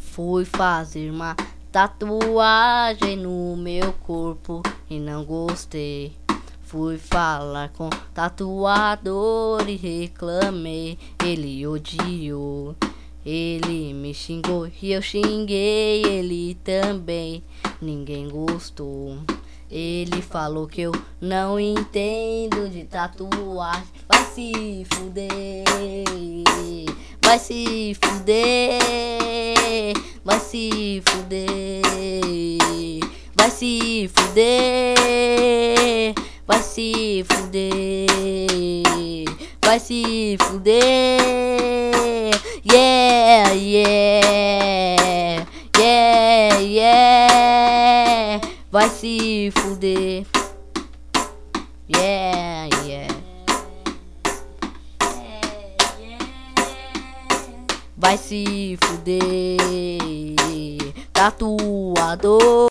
Fui fazer uma tatuagem no meu corpo e não gostei. Fui falar com o tatuador e reclamei. Ele odiou, ele me xingou e eu xinguei ele também. Ninguém gostou. Ele falou que eu não entendo de tatuagem. Vai se fuder, vai se fuder, vai se fuder, vai se fuder, vai se fuder, vai se fuder. Yeah, yeah, yeah, yeah. Vai se fuder. Yeah, yeah. Vai se fuder, tatuador.